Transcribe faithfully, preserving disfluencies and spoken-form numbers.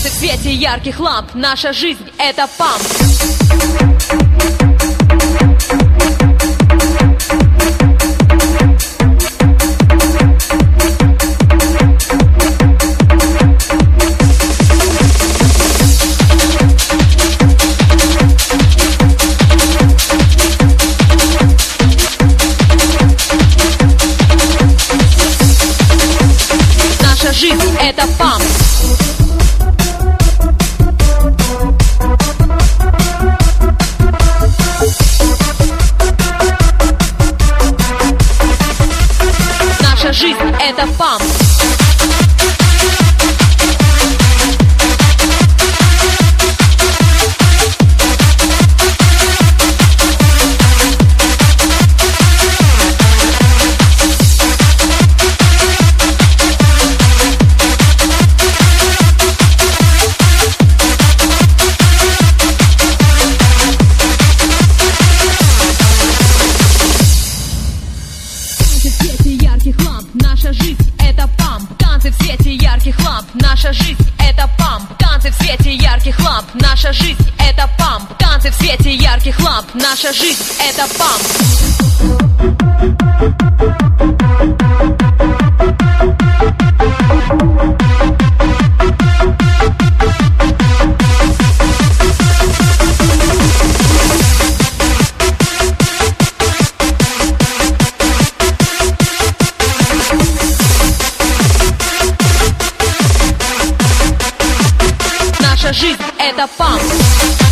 Танцы в свете ярких ламп. Наша жизнь — это памп. Наша жизнь — это памп. Наша жизнь — это памп. Наша жизнь — это памп. Танцы в свете ярких ламп. Наша жизнь — это памп. Танцы в свете ярких ламп. Наша жизнь — это памп. Танцы в свете ярких ламп. Наша жизнь — это памп. Наша жизнь — это памп.